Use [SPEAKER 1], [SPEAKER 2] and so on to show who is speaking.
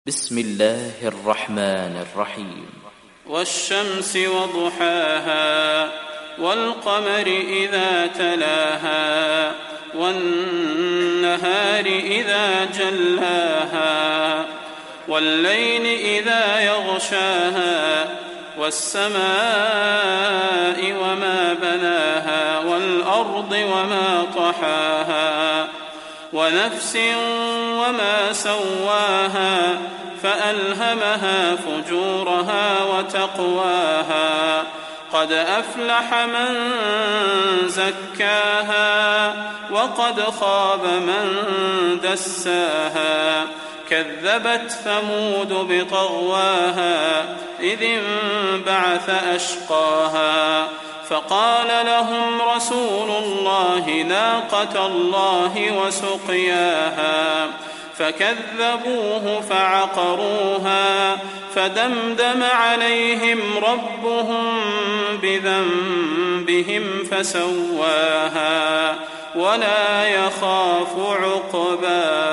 [SPEAKER 1] بسم الله الرحمن الرحيم.
[SPEAKER 2] والشمس وضحاها والقمر إذا تلاها والنهار إذا جلاها والليل إذا يغشاها والسماء وما بناها والأرض وما طحاها ونفس وما سواها فألهمها فجورها وتقواها قد أفلح من زكاها وقد خاب من دساها كذبت ثمود بطغواها إذ انبعث أشقاها فقال لهم رسول الله ناقة الله وسقياها فكذبوه فعقروها فدمدم عليهم ربهم بذنبهم فسواها ولا يخاف عقباها.